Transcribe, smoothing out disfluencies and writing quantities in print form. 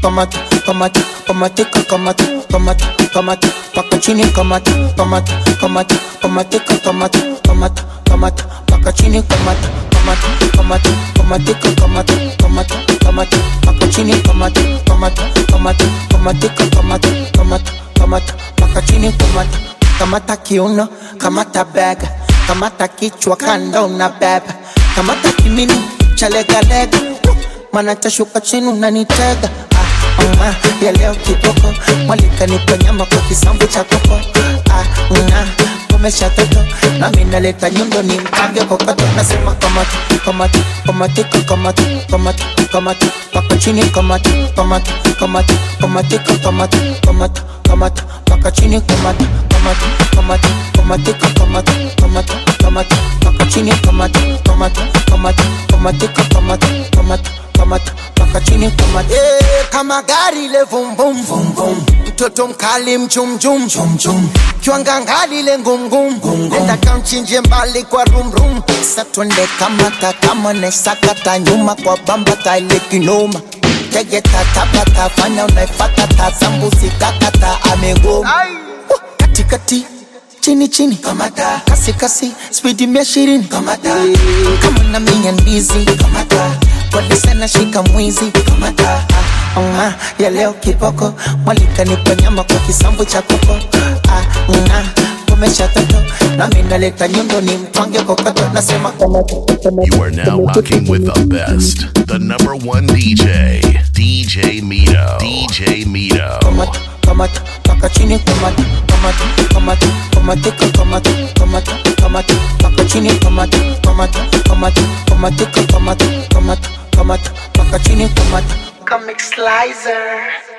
kamata, kamata, kamatika, kamata, kamata, kamata, paka chini, kamata, kamata, kamata, kamatika, kamata, kamata, kamata, paka chini, kamata, kamata, kamata, kamatika, kamata, kamata, kamata, paka chini, kamata, kamata, kamata, kamatika, kamata, kamata, kamata, paka chini, kamata, kamata kiuno, kamata bega, kamata kichwa kando na beba, kamata kimini, chalega lega, mana tashuka chini unanitega. Ya leo kiboko, mwalika nipo nyama kwa kisambu cha koko. Umesha toto, na mina leta nyundo ni mkange kokato. Nasema kamata, kamata, kamatika, kamata, kamata, kamata, paka chini, kamata, kamata, kamata, kamatika, kamata, kamata, kamata, paka chini, kamata, kamata, kamata, kamatika, kamata, kamata, kamata, paka chini, kamata, kamata, kamata, kamatika, kamata, kamata, kamata, paka chini, kamata. Kama gari le vum vum vum vum, mtoto mkali mchum chum chum chum, kiwanga ngali le ngum ngum ngum, nenda kamchinje mbali kwa rum rum. Satwende kamata kama nesakata, nyuma kwa bambata ile kinoma. Tege tatapata, fanya unaifata tazambusi kakata amegoma. Kati kati, chini chini, kamata, kasi kasi, speedi 120, kamata, kama na minya ndizi, kamata, kwa sana shika mwizi, kamata. Ya leo kiboko, mwalika nipo nyama kwa kisambu cha koko. Umesha toto, na mina leta nyundo ni mtwange kokato. Nasema kamata. You are now rocking with the best, the number one DJ, DJ Mito. DJ Mito. Kamata, kamata, paka chini, kamata, kamata, kamata, kamatika, kamata, kamata, kamata, paka chini, kamata, kamata, kamata, kamatika, kamata, kamata, kamata, paka chini, kamata. Comic Slicer.